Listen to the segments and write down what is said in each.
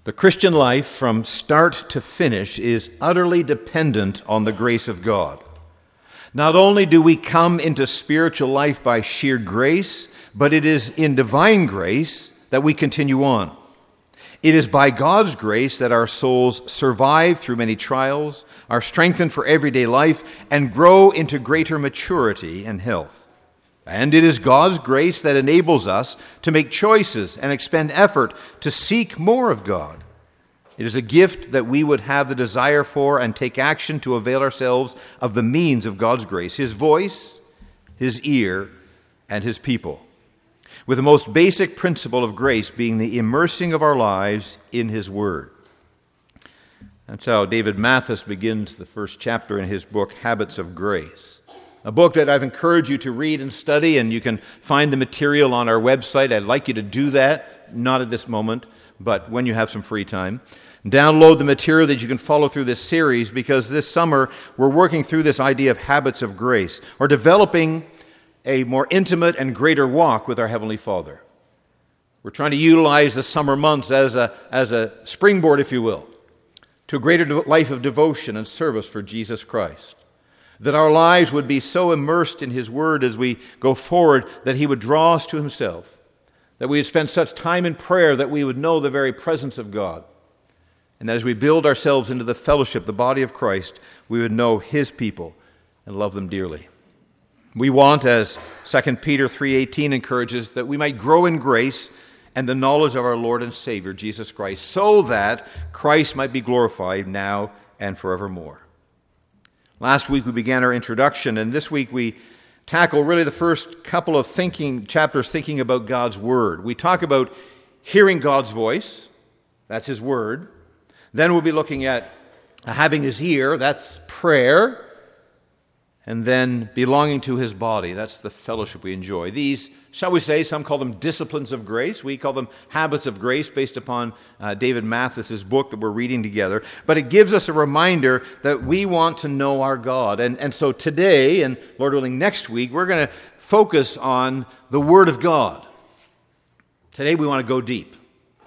The Christian life from start to finish is utterly dependent on the grace of God. Not only do we come into spiritual life by sheer grace, but it is in divine grace that we continue on. It is by God's grace that our souls survive through many trials, are strengthened for everyday life, and grow into greater maturity and health. And it is God's grace that enables us to make choices and expend effort to seek more of God. It is a gift that we would have the desire for and take action to avail ourselves of the means of God's grace, His voice, His ear, and His people, with the most basic principle of grace being the immersing of our lives in His Word. That's how David Mathis begins the first chapter in his book, Habits of Grace. A book that I've encouraged you to read and study, and you can find the material on our website. I'd like you to do that, not at this moment, but when you have some free time. Download the material that you can follow through this series, because this summer we're working through this idea of habits of grace, or developing a more intimate and greater walk with our Heavenly Father. We're trying to utilize the summer months as a springboard, if you will, to a greater life of devotion and service for Jesus Christ. That our lives would be so immersed in His Word as we go forward that He would draw us to Himself. That we would spend such time in prayer that we would know the very presence of God. And that as we build ourselves into the fellowship, the body of Christ, we would know His people and love them dearly. We want, as 2 Peter 3:18 encourages, that we might grow in grace and the knowledge of our Lord and Savior, Jesus Christ, so that Christ might be glorified now and forevermore. Last week we began our introduction, and this week we tackle really the first couple of chapters thinking about God's Word. We talk about hearing God's voice, that's His Word. Then we'll be looking at having His ear, that's prayer. And then belonging to His body, that's the fellowship we enjoy. These, shall we say, some call them disciplines of grace. We call them habits of grace based upon David Mathis's book that we're reading together. But it gives us a reminder that we want to know our God. And so today, and Lord willing next week, we're going to focus on the Word of God. Today we want to go deep.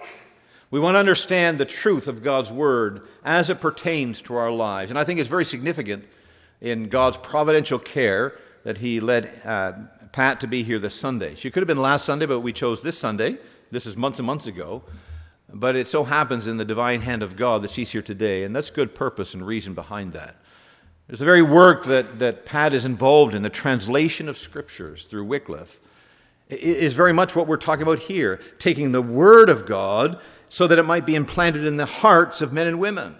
We want to understand the truth of God's Word as it pertains to our lives. And I think it's very significant in God's providential care that He led Pat to be here this Sunday. She could have been last Sunday, but we chose this Sunday. This is months and months ago. But it so happens in the divine hand of God that she's here today, and that's good purpose and reason behind that. There's the very work that Pat is involved in, the translation of Scriptures through Wycliffe, is very much what we're talking about here, taking the Word of God so that it might be implanted in the hearts of men and women.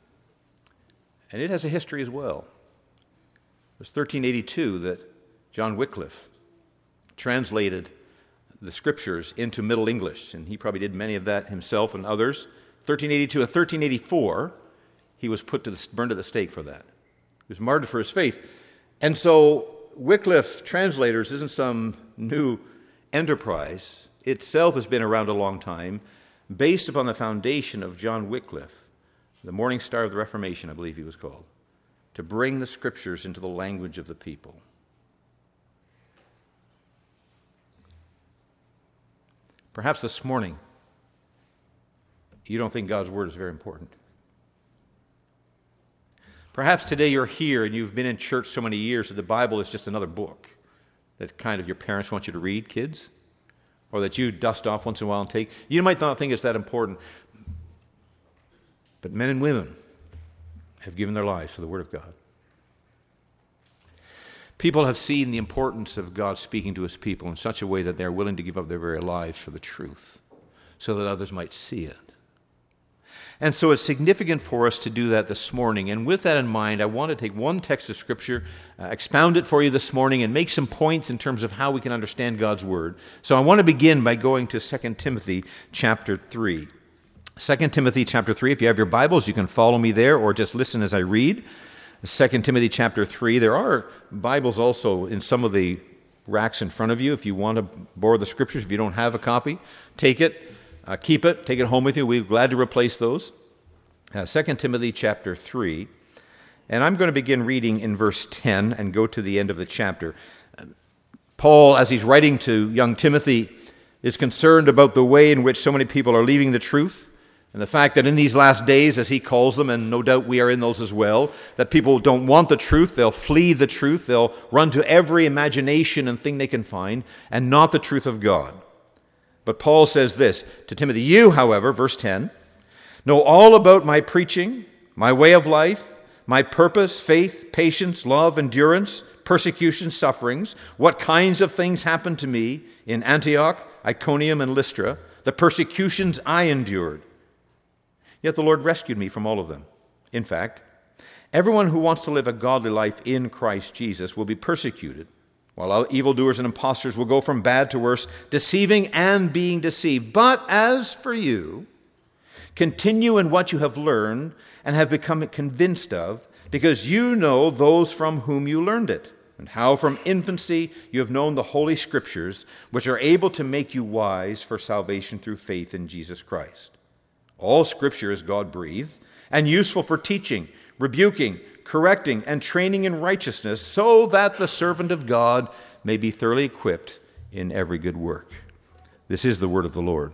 And it has a history as well. It was 1382 that John Wycliffe translated the Scriptures into Middle English, and he probably did many of that himself and others. 1382 and 1384, he was burned at the stake for that. He was martyred for his faith. And so Wycliffe translators isn't some new enterprise. It itself has been around a long time, based upon the foundation of John Wycliffe, the Morning Star of the Reformation, I believe he was called, to bring the Scriptures into the language of the people. Perhaps this morning, you don't think God's Word is very important. Perhaps today you're here and you've been in church so many years that the Bible is just another book that kind of your parents want you to read, kids, or that you dust off once in a while and take. You might not think it's that important, but men and women have given their lives for the Word of God. People have seen the importance of God speaking to His people in such a way that they're willing to give up their very lives for the truth so that others might see it. And so it's significant for us to do that this morning. And with that in mind, I want to take one text of Scripture, expound it for you this morning, and make some points in terms of how we can understand God's Word. So I want to begin by going to 2 Timothy chapter 3. 2 Timothy chapter 3, if you have your Bibles, you can follow me there or just listen as I read. 2 Timothy chapter 3. There are Bibles also in some of the racks in front of you. If you want to borrow the Scriptures, if you don't have a copy, take it, keep it, take it home with you. We're glad to replace those. 2 Timothy chapter 3. And I'm going to begin reading in verse 10 and go to the end of the chapter. Paul, as he's writing to young Timothy, is concerned about the way in which so many people are leaving the truth. And the fact that in these last days, as he calls them, and no doubt we are in those as well, that people don't want the truth, they'll flee the truth, they'll run to every imagination and thing they can find, and not the truth of God. But Paul says this to Timothy, "You, however," verse 10, "know all about my preaching, my way of life, my purpose, faith, patience, love, endurance, persecution, sufferings, what kinds of things happened to me in Antioch, Iconium, and Lystra, the persecutions I endured. Yet the Lord rescued me from all of them. In fact, everyone who wants to live a godly life in Christ Jesus will be persecuted, while evildoers and impostors will go from bad to worse, deceiving and being deceived. But as for you, continue in what you have learned and have become convinced of, because you know those from whom you learned it, and how from infancy you have known the Holy Scriptures, which are able to make you wise for salvation through faith in Jesus Christ. All Scripture is God-breathed and useful for teaching, rebuking, correcting, and training in righteousness, so that the servant of God may be thoroughly equipped in every good work." This is the word of the Lord.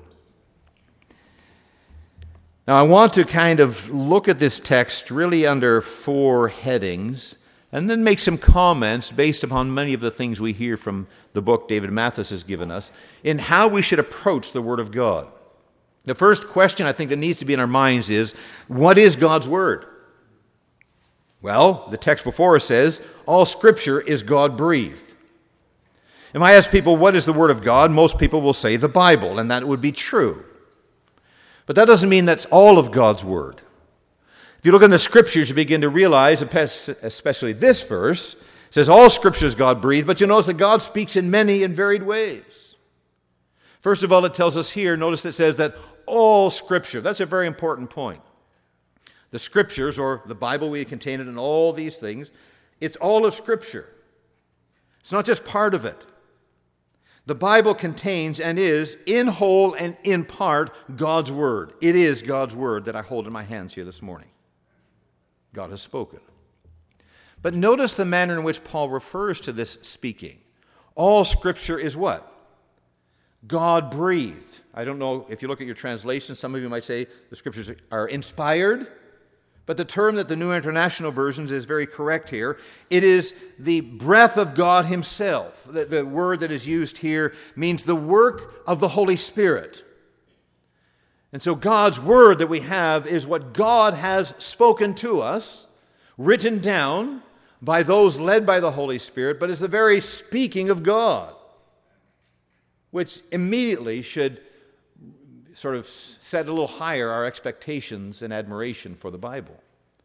Now, I want to kind of look at this text really under 4 headings, and then make some comments based upon many of the things we hear from the book David Mathis has given us in how we should approach the Word of God. The first question I think that needs to be in our minds is, what is God's Word? Well, the text before us says, all Scripture is God-breathed. If I ask people, what is the Word of God? Most people will say the Bible, and that would be true. But that doesn't mean that's all of God's Word. If you look in the Scriptures, you begin to realize, especially this verse, says all Scripture is God-breathed, but you notice that God speaks in many and varied ways. First of all, it tells us here, notice it says that all Scripture, that's a very important point. The Scriptures, or the Bible, we contain it in all these things, it's all of Scripture. It's not just part of it. The Bible contains and is, in whole and in part, God's Word. It is God's Word that I hold in my hands here this morning. God has spoken. But notice the manner in which Paul refers to this speaking. All Scripture is what? God-breathed. I don't know if you look at your translation, some of you might say the Scriptures are inspired, but the term that the New International Version is very correct here. It is the breath of God Himself. The word that is used here means the work of the Holy Spirit. And so God's Word that we have is what God has spoken to us, written down by those led by the Holy Spirit, but it's the very speaking of God, which immediately should sort of set a little higher our expectations and admiration for the Bible.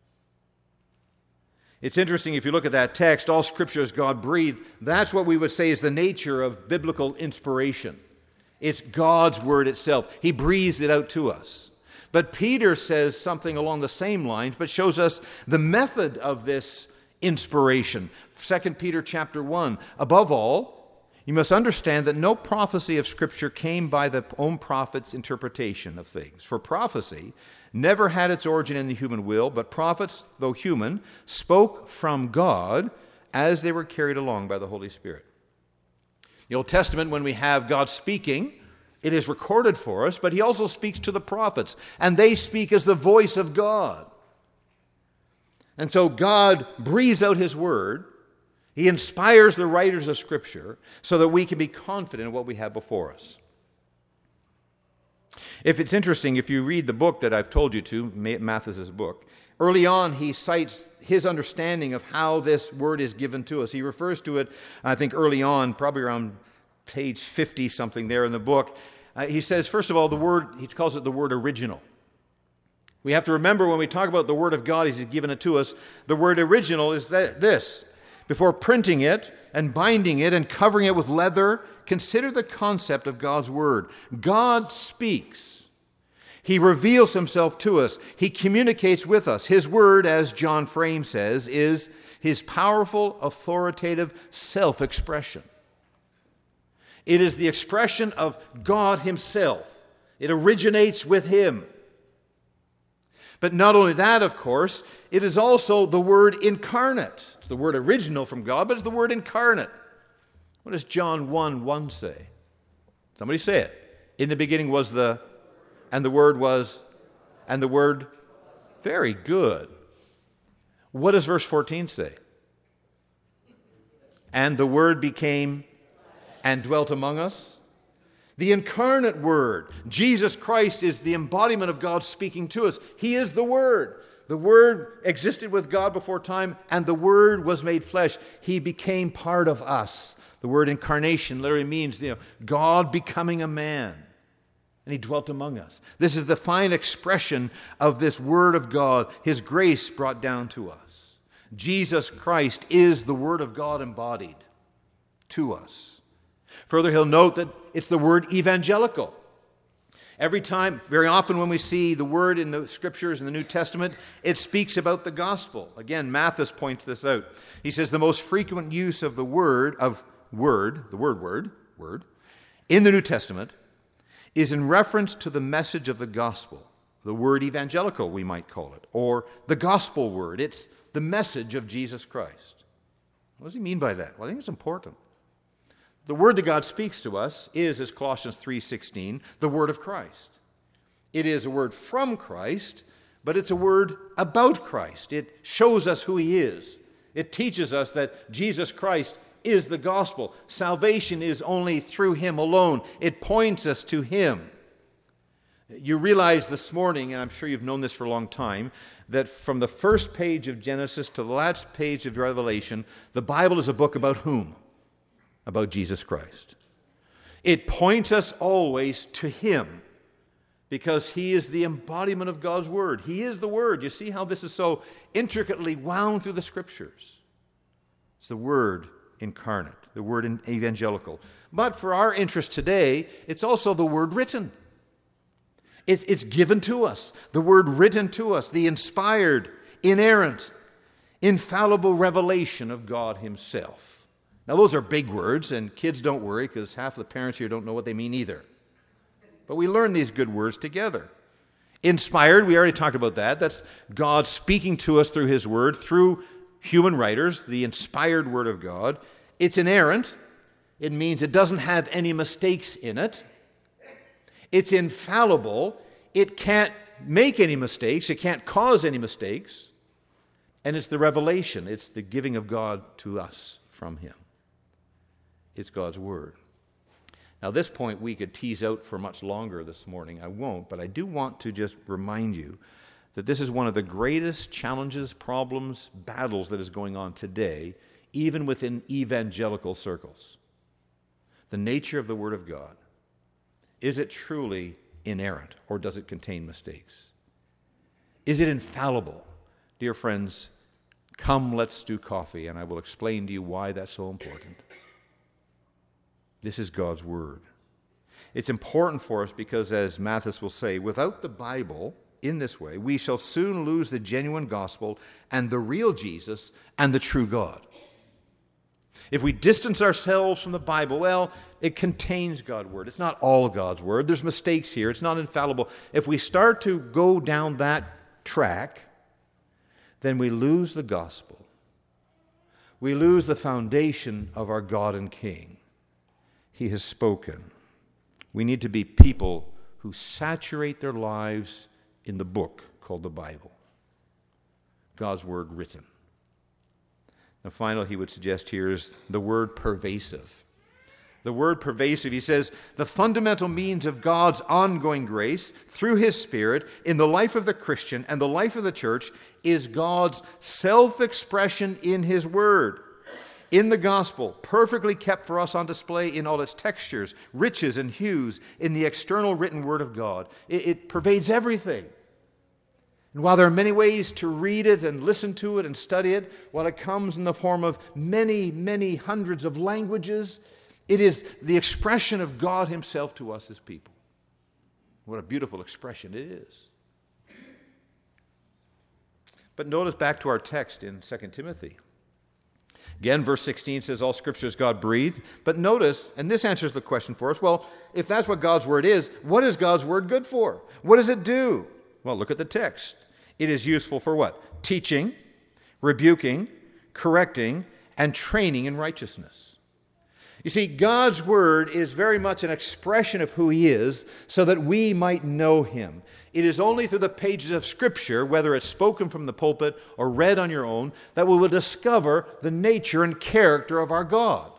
It's interesting, if you look at that text, all Scripture is God-breathed. That's what we would say is the nature of biblical inspiration. It's God's Word itself. He breathes it out to us. But Peter says something along the same lines, but shows us the method of this inspiration. 2 Peter chapter 1, above all, you must understand that no prophecy of Scripture came by the own prophet's interpretation of things. For prophecy never had its origin in the human will, but prophets, though human, spoke from God as they were carried along by the Holy Spirit. The Old Testament, when we have God speaking, it is recorded for us, but He also speaks to the prophets, and they speak as the voice of God. And so God breathes out His Word. He inspires the writers of Scripture so that we can be confident in what we have before us. If it's interesting, if you read the book that I've told you to, Mathis's book, early on he cites his understanding of how this Word is given to us. He refers to it, I think early on, probably around page 50-something there in the book. He says, first of all, the Word, he calls it the word original. We have to remember when we talk about the Word of God as He's given it to us, the word original is this. Before printing it and binding it and covering it with leather, consider the concept of God's Word. God speaks. He reveals Himself to us. He communicates with us. His Word, as John Frame says, is His powerful, authoritative self-expression. It is the expression of God Himself. It originates with Him. But not only that, of course, it is also the Word incarnate. It's the word original from God, but it's the word incarnate. What does John 1:1 say? Somebody say it. In the beginning was and the Word was And the Word, very good. What does verse 14 say? And the Word became and dwelt among us. The incarnate Word, Jesus Christ, is the embodiment of God speaking to us. He is the Word. The Word existed with God before time, and the Word was made flesh. He became part of us. The word incarnation literally means, God becoming a man. And He dwelt among us. This is the fine expression of this Word of God, His grace brought down to us. Jesus Christ is the Word of God embodied to us. Further, he'll note that it's the word evangelical. Every time, very often when we see the word in the Scriptures in the New Testament, it speaks about the gospel. Again, Mathis points this out. He says the most frequent use of the word, in the New Testament is in reference to the message of the gospel. The word evangelical, we might call it, or the gospel word. It's the message of Jesus Christ. What does he mean by that? Well, I think it's important. The word that God speaks to us is, as Colossians 3:16, the word of Christ. It is a word from Christ, but it's a word about Christ. It shows us who He is. It teaches us that Jesus Christ is the gospel. Salvation is only through Him alone. It points us to Him. You realize this morning, and I'm sure you've known this for a long time, that from the first page of Genesis to the last page of Revelation, the Bible is a book about whom? About Jesus Christ. It points us always to Him because He is the embodiment of God's Word. He is the Word. You see how this is so intricately wound through the Scriptures. It's the Word incarnate, the Word evangelical. But for our interest today, it's also the Word written. It's given to us, the Word written to us, the inspired, inerrant, infallible revelation of God Himself. Now, those are big words, and kids don't worry because half the parents here don't know what they mean either. But we learn these good words together. Inspired, we already talked about that. That's God speaking to us through His Word, through human writers, the inspired Word of God. It's inerrant. It means it doesn't have any mistakes in it. It's infallible. It can't make any mistakes. It can't cause any mistakes. And it's the revelation. It's the giving of God to us from Him. It's God's Word. Now, this point we could tease out for much longer this morning. I won't, but I do want to just remind you that this is one of the greatest challenges, problems, battles that is going on today, even within evangelical circles. The nature of the Word of God. Is it truly inerrant, or does it contain mistakes? Is it infallible? Dear friends, come, let's do coffee, and I will explain to you why that's so important. This is God's Word. It's important for us because, as Mathis will say, without the Bible, in this way, we shall soon lose the genuine gospel and the real Jesus and the true God. If we distance ourselves from the Bible, well, it contains God's Word. It's not all God's Word. There's mistakes here. It's not infallible. If we start to go down that track, then we lose the gospel. We lose the foundation of our God and King. He has spoken. We need to be people who saturate their lives in the book called the Bible. God's Word written. And finally, he would suggest here is the word pervasive. The word pervasive, he says, the fundamental means of God's ongoing grace through His Spirit in the life of the Christian and the life of the church is God's self-expression in His Word. In the gospel, perfectly kept for us on display in all its textures, riches, and hues, in the external written Word of God. It pervades everything. And while there are many ways to read it and listen to it and study it, while it comes in the form of many, many hundreds of languages, it is the expression of God Himself to us as people. What a beautiful expression it is. But notice back to our text in 2 Timothy. Again, verse 16 says all Scripture is God-breathed. But notice, and this answers the question for us, well, if that's what God's Word is, what is God's Word good for? What does it do? Well, look at the text. It is useful for what? Teaching, rebuking, correcting, and training in righteousness. You see, God's Word is very much an expression of who He is so that we might know Him. It is only through the pages of Scripture, whether it's spoken from the pulpit or read on your own, that we will discover the nature and character of our God.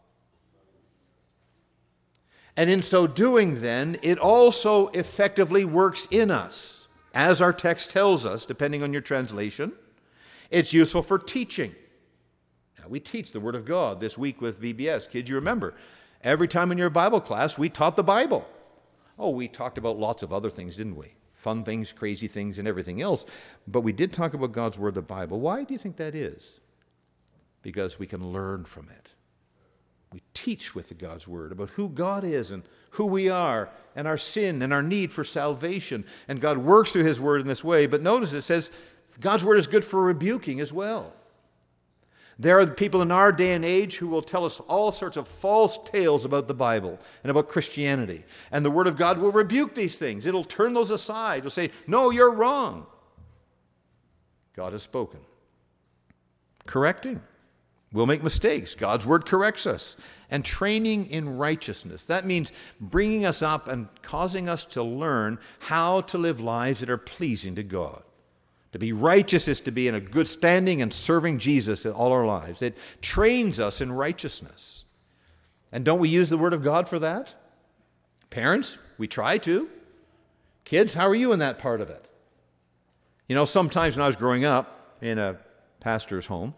And in so doing, then, it also effectively works in us. As our text tells us, depending on your translation, it's useful for teaching. Now, we teach the Word of God this week with VBS. Kids, you remember, every time in your Bible class, we taught the Bible. Oh, we talked about lots of other things, didn't we? Fun things, crazy things, and everything else. But we did talk about God's Word, the Bible. Why do you think that is? Because we can learn from it. We teach with God's Word about who God is and who we are and our sin and our need for salvation. And God works through His Word in this way. But notice it says God's Word is good for rebuking as well. There are people in our day and age who will tell us all sorts of false tales about the Bible and about Christianity. And the Word of God will rebuke these things. It'll turn those aside. It'll say, no, you're wrong. God has spoken. Correcting. We'll make mistakes. God's Word corrects us. And training in righteousness. That means bringing us up and causing us to learn how to live lives that are pleasing to God. To be righteous is to be in a good standing and serving Jesus in all our lives. It trains us in righteousness. And don't we use the Word of God for that? Parents, we try to. Kids, how are you in that part of it? You know, sometimes when I was growing up in a pastor's home,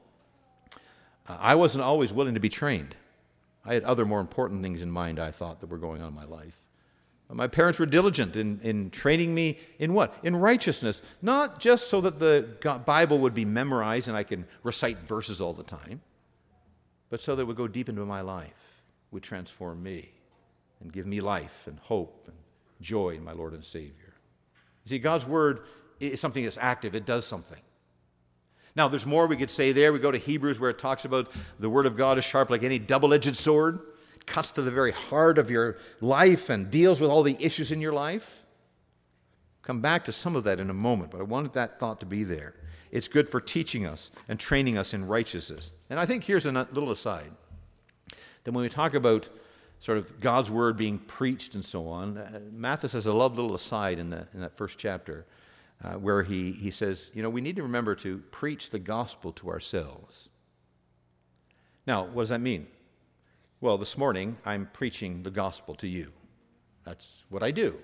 I wasn't always willing to be trained. I had other more important things in mind, I thought, that were going on in my life. My parents were diligent in training me in what? In righteousness. Not just so that the Bible would be memorized and I can recite verses all the time, but so that it would go deep into my life, would transform me and give me life and hope and joy in my Lord and Savior. You see, God's Word is something that's active. It does something. Now, there's more we could say there. We go to Hebrews where it talks about the Word of God is sharp like any double-edged sword. It cuts to the very heart of your life and deals with all the issues in your life. Come back to some of that in a moment, but I wanted that thought to be there. It's good for teaching us and training us in righteousness. And I think here's a little aside. That when we talk about sort of God's Word being preached and so on, Mathis has a lovely little aside in that first chapter. Where he says, you know, we need to remember to preach the gospel to ourselves. Now, what does that mean? Well, this morning, I'm preaching the gospel to you. That's what I do.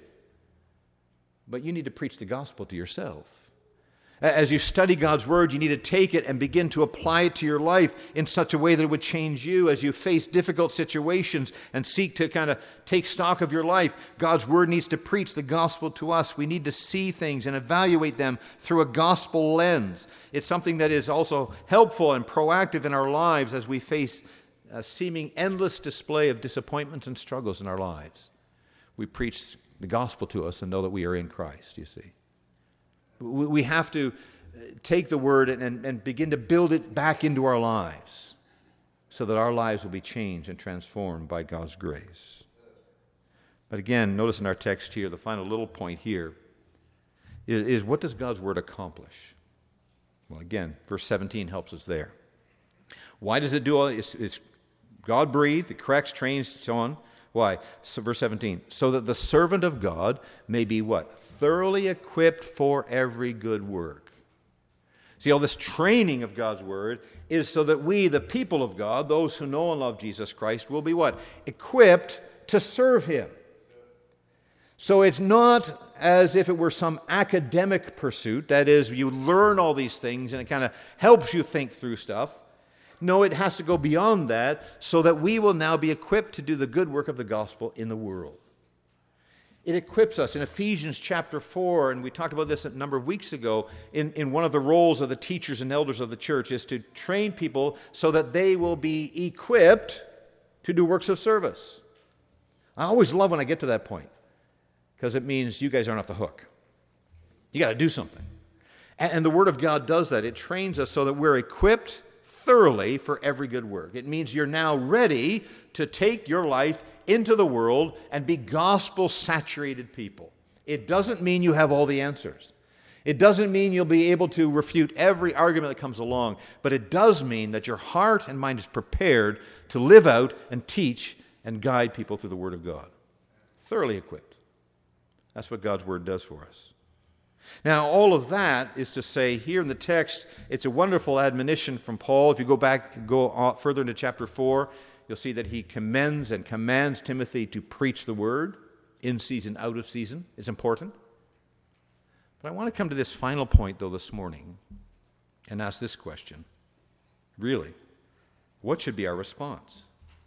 But you need to preach the gospel to yourself. As you study God's Word, you need to take it and begin to apply it to your life in such a way that it would change you as you face difficult situations and seek to kind of take stock of your life. God's Word needs to preach the gospel to us. We need to see things and evaluate them through a gospel lens. It's something that is also helpful and proactive in our lives as we face a seeming endless display of disappointments and struggles in our lives. We preach the gospel to us and know that we are in Christ, you see. We have to take the Word and begin to build it back into our lives so that our lives will be changed and transformed by God's grace. But again, notice in our text here, the final little point here is what does God's Word accomplish? Well, again, verse 17 helps us there. Why does it do all this? It's God-breathed, it corrects, trains, so on. Why? So verse 17, so that the servant of God may be what? Thoroughly equipped for every good work. See, all this training of God's Word is so that we, the people of God, those who know and love Jesus Christ, will be what? Equipped to serve Him. So it's not as if it were some academic pursuit, that is, you learn all these things and it kind of helps you think through stuff. No, it has to go beyond that so that we will now be equipped to do the good work of the gospel in the world. It equips us in Ephesians chapter 4, and we talked about this a number of weeks ago, in one of the roles of the teachers and elders of the church is to train people so that they will be equipped to do works of service. I always love when I get to that point because it means you guys aren't off the hook. You got to do something. And the Word of God does that. It trains us so that we're equipped thoroughly for every good work. It means you're now ready to take your life into the world and be gospel-saturated people. It doesn't mean you have all the answers. It doesn't mean you'll be able to refute every argument that comes along, but it does mean that your heart and mind is prepared to live out and teach and guide people through the Word of God. Thoroughly equipped. That's what God's Word does for us. Now, all of that is to say, here in the text, it's a wonderful admonition from Paul. If you go further into chapter 4, you'll see that he commends and commands Timothy to preach the Word, in season, out of season. It's important. But I want to come to this final point, though, this morning, and ask this question. Really, what should be our response?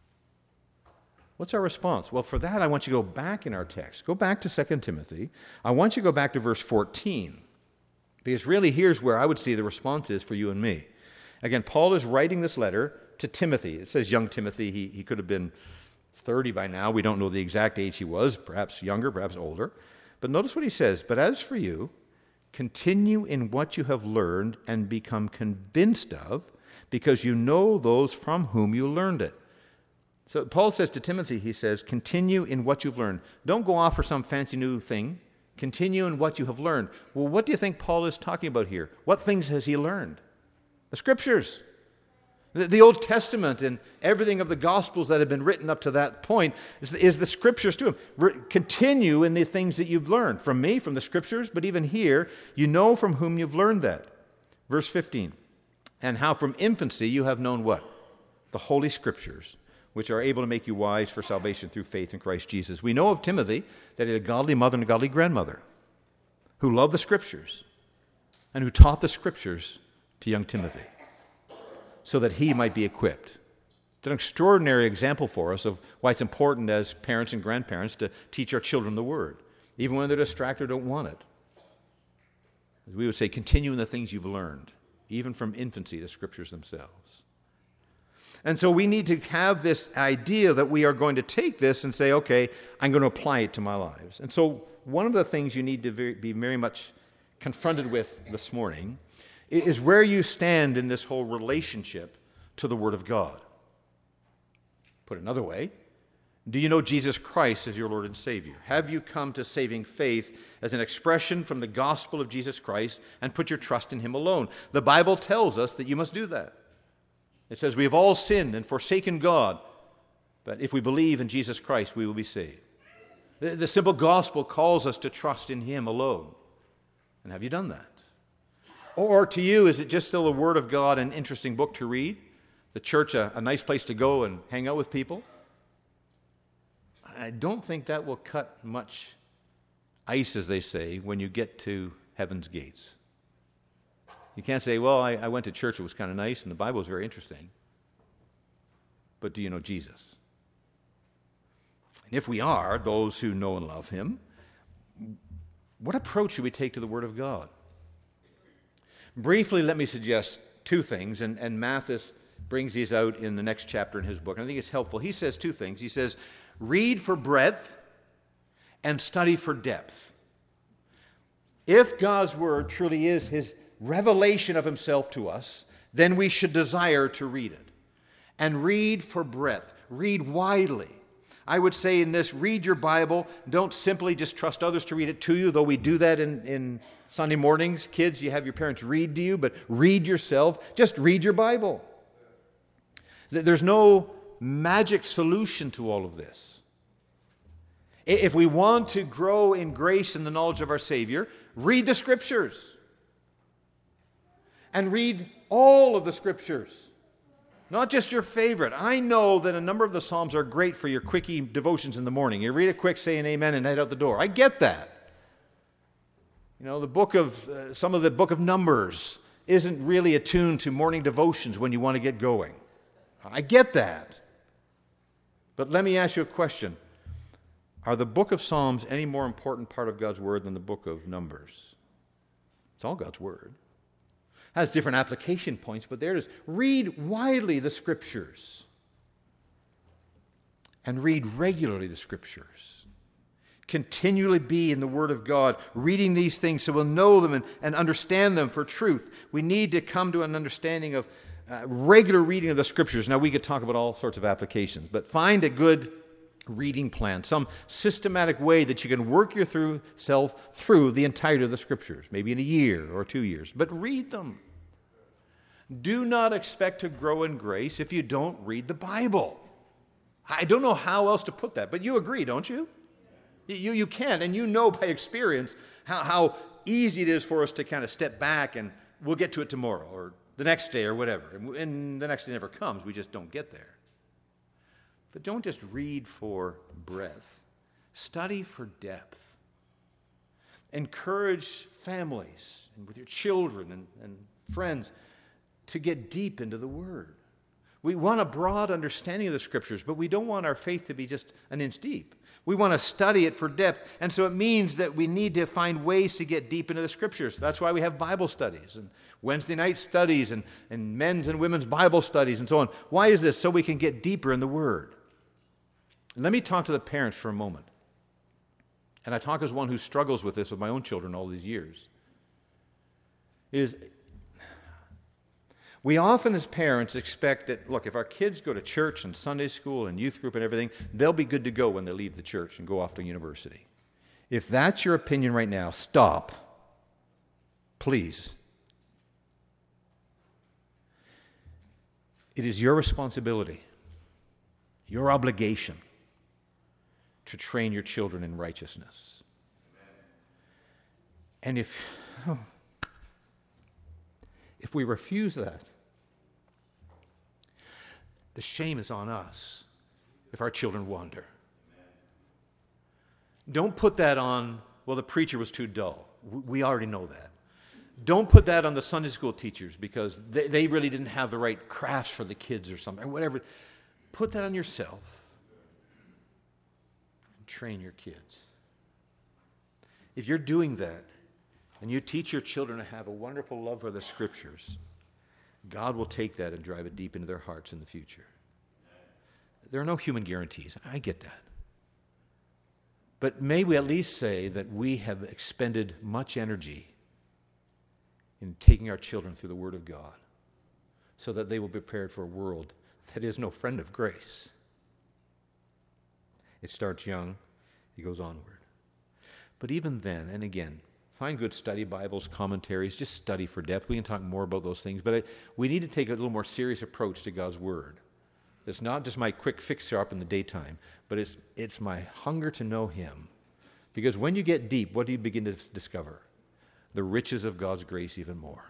What's our response? Well, for that, I want you to go back in our text. Go back to 2 Timothy. I want you to go back to verse 14. Because really, here's where I would see the response is for you and me. Again, Paul is writing this letter to Timothy. It says young Timothy. He could have been 30 by now. We don't know the exact age he was. Perhaps younger, perhaps older. But notice what he says. But as for you, continue in what you have learned and become convinced of, because you know those from whom you learned it. So Paul says to Timothy, he says, continue in what you've learned. Don't go off for some fancy new thing. Continue in what you have learned. Well, what do you think Paul is talking about here? What things has he learned? The Scriptures. The Old Testament and everything of the Gospels that have been written up to that point is the Scriptures to him. Continue in the things that you've learned. From me, from the Scriptures, but even here, you know from whom you've learned that. Verse 15. And how from infancy you have known what? The Holy Scriptures, which are able to make you wise for salvation through faith in Christ Jesus. We know of Timothy that he had a godly mother and a godly grandmother who loved the Scriptures and who taught the Scriptures to young Timothy so that he might be equipped. It's an extraordinary example for us of why it's important as parents and grandparents to teach our children the Word, even when they're distracted or don't want it. As we would say, continue in the things you've learned, even from infancy, the Scriptures themselves. And so we need to have this idea that we are going to take this and say, okay, I'm going to apply it to my lives. And so one of the things you need to be very much confronted with this morning is where you stand in this whole relationship to the Word of God. Put another way, do you know Jesus Christ as your Lord and Savior? Have you come to saving faith as an expression from the gospel of Jesus Christ and put your trust in Him alone? The Bible tells us that you must do that. It says we have all sinned and forsaken God, but if we believe in Jesus Christ, we will be saved. The simple gospel calls us to trust in Him alone. And have you done that? Or to you, is it just still the Word of God, an interesting book to read? The church, a nice place to go and hang out with people? I don't think that will cut much ice, as they say, when you get to heaven's gates. You can't say, well, I went to church, it was kind of nice, and the Bible was very interesting. But do you know Jesus? And if we are those who know and love Him, what approach should we take to the Word of God? Briefly, let me suggest two things, and Mathis brings these out in the next chapter in his book, and I think it's helpful. He says two things. He says, read for breadth and study for depth. If God's Word truly is His revelation of Himself to us, then we should desire to read it. And read for breadth. Read widely. I would say in this, read your Bible. Don't simply just trust others to read it to you, though we do that in Sunday mornings. Kids, you have your parents read to you, but read yourself. Just read your Bible. There's no magic solution to all of this. If we want to grow in grace and the knowledge of our Savior, read the Scriptures. And read all of the Scriptures, not just your favorite. I know that a number of the Psalms are great for your quickie devotions in the morning. You read it quick, say an amen, and head out the door. I get that. You know, some of the book of Numbers isn't really attuned to morning devotions when you want to get going. I get that. But let me ask you a question. Are the book of Psalms any more important part of God's Word than the book of Numbers? It's all God's Word. Has different application points, but there it is. Read widely the Scriptures. And read regularly the Scriptures. Continually be in the Word of God, reading these things so we'll know them and understand them for truth. We need to come to an understanding of regular reading of the Scriptures. Now, we could talk about all sorts of applications, but find a good reading plan, some systematic way that you can work yourself through the entirety of the Scriptures, maybe in a year or 2 years, but read them. Do not expect to grow in grace if you don't read the Bible. I don't know how else to put that, but you agree, don't you? You can, and you know by experience how easy it is for us to kind of step back and we'll get to it tomorrow or the next day or whatever. And the next day never comes. We just don't get there. But don't just read for breadth. Study for depth. Encourage families and with your children and friends to get deep into the Word. We want a broad understanding of the Scriptures, but we don't want our faith to be just an inch deep. We want to study it for depth, and so it means that we need to find ways to get deep into the Scriptures. That's why we have Bible studies and Wednesday night studies and men's and women's Bible studies and so on. Why is this? So we can get deeper in the Word. Let me talk to the parents for a moment. And I talk as one who struggles with this with my own children all these years. We often as parents expect that, look, if our kids go to church and Sunday school and youth group and everything, they'll be good to go when they leave the church and go off to university. If that's your opinion right now, stop. Please. It is your responsibility, your obligation, to train your children in righteousness. And if we refuse that, the shame is on us if our children wander. Don't put that on, well, the preacher was too dull. We already know that. Don't put that on the Sunday school teachers because they really didn't have the right crafts for the kids or something, or whatever. Put that on yourself. Train your kids. If you're doing that and you teach your children to have a wonderful love for the Scriptures, God will take that and drive it deep into their hearts in the future. There are no human guarantees. I get that. But may we at least say that we have expended much energy in taking our children through the Word of God so that they will be prepared for a world that is no friend of grace. It starts young, it goes onward. But even then, and again, find good study Bibles, commentaries, just study for depth. We can talk more about those things, but we need to take a little more serious approach to God's Word. It's not just my quick fixer-up in the daytime, but it's my hunger to know Him. Because when you get deep, what do you begin to discover? The riches of God's grace even more.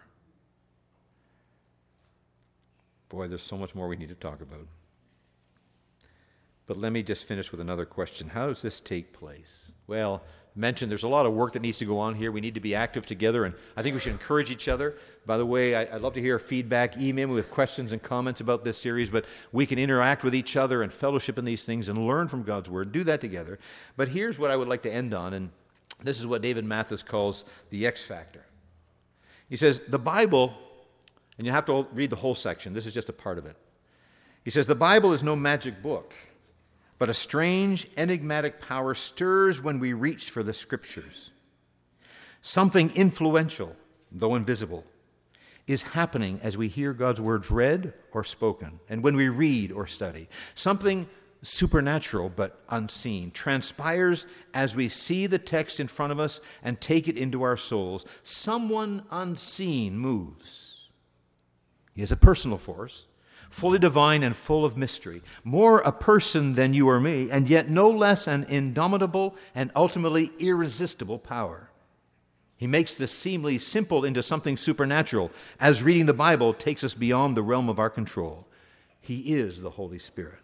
Boy, there's so much more we need to talk about. But let me just finish with another question. How does this take place? Well, mentioned there's a lot of work that needs to go on here. We need to be active together, and I think we should encourage each other. By the way, I'd love to hear feedback. Email me with questions and comments about this series, but we can interact with each other and fellowship in these things and learn from God's Word. Do that together. But here's what I would like to end on, and this is what David Mathis calls the X factor. He says, the Bible, and you have to read the whole section. This is just a part of it. He says, the Bible is no magic book, but a strange, enigmatic power stirs when we reach for the Scriptures. Something influential, though invisible, is happening as we hear God's words read or spoken, and when we read or study. Something supernatural but unseen transpires as we see the text in front of us and take it into our souls. Someone unseen moves. He is a personal force, fully divine and full of mystery, more a person than you or me, and yet no less an indomitable and ultimately irresistible power. He makes the seemingly simple into something supernatural, as reading the Bible takes us beyond the realm of our control. He is the Holy Spirit.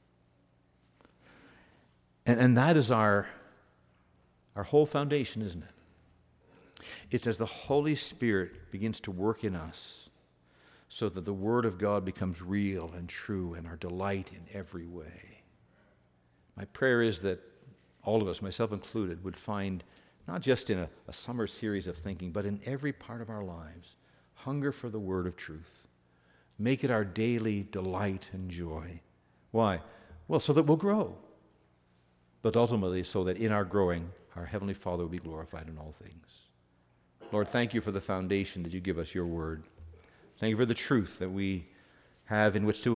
And that is our whole foundation, isn't it? It's as the Holy Spirit begins to work in us so that the Word of God becomes real and true and our delight in every way. My prayer is that all of us, myself included, would find, not just in a summer series of thinking, but in every part of our lives, hunger for the Word of truth. Make it our daily delight and joy. Why? Well, so that we'll grow. But ultimately so that in our growing, our Heavenly Father will be glorified in all things. Lord, thank you for the foundation that you give us, your Word. Thank you for the truth that we have in which to